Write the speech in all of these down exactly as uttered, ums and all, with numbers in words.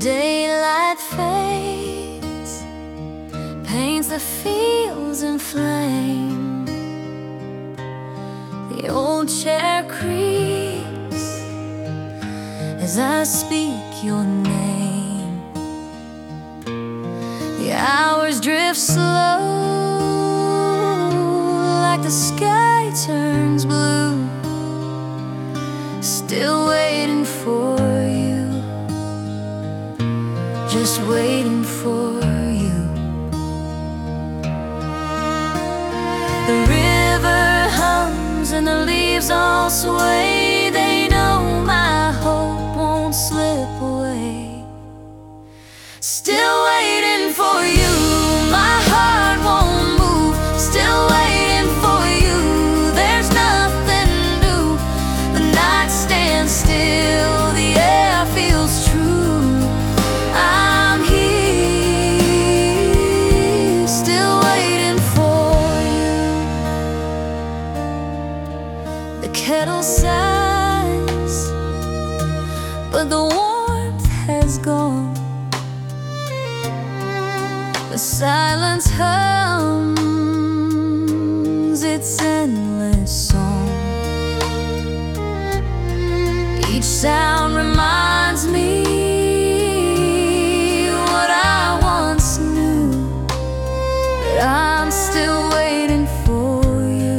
daylight fades, paints the fields in flame. The old chair creaks as I speak your name. The hours drift slow, like the sky turns blue. Still waiting for you, just waiting for you. The river hums and the leaves all sway. They know my hope won't slip away. Still waiting for you, my heart won't move. Still waiting for you, there's nothing new. The night stands still, the air feels true. I'm here, still waiting for you. The kettle sighs, but the warmth has gone. The silence hums its endless song. Each sound reminds me what I once knew, that I'm still waiting for you.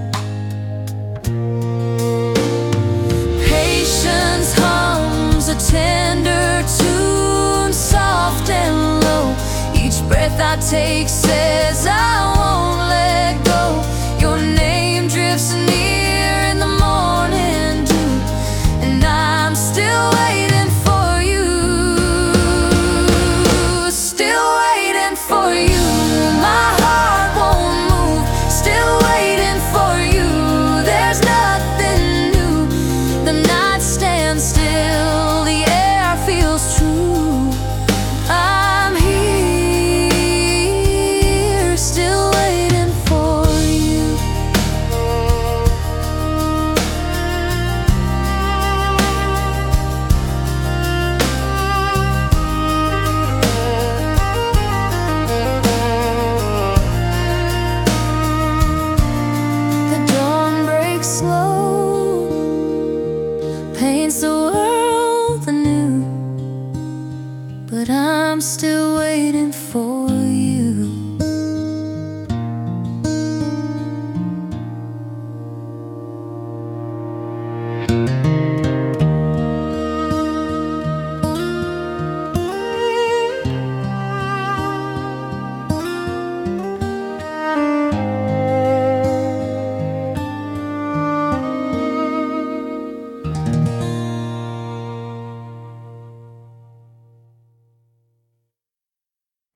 Patience hums a tender tune, soft and low. Each breath I take says I